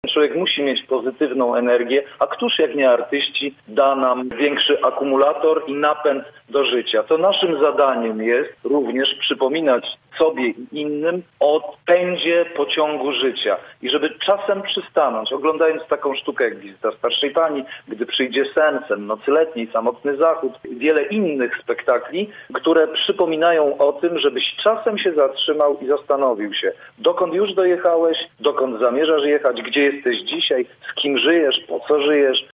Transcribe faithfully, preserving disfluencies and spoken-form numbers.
Człowiek musi mieć pozytywną energię, a któż jak nie artyści da nam większy akumulator i napęd do życia. To naszym zadaniem jest również przypominać sobie i innym o pędzie pociągu życia. I żeby czasem przystanąć, oglądając taką sztukę jak Wizyta starszej pani, Gdy przyjdzie sen, Sen nocy letniej, Samotny zachód, wiele innych spektakli, które przypominają o tym, żebyś czasem się zatrzymał i zastanowił się, dokąd już dojechałeś, dokąd zamierzasz jechać, gdzie jesteś dzisiaj, z kim żyjesz, po co żyjesz,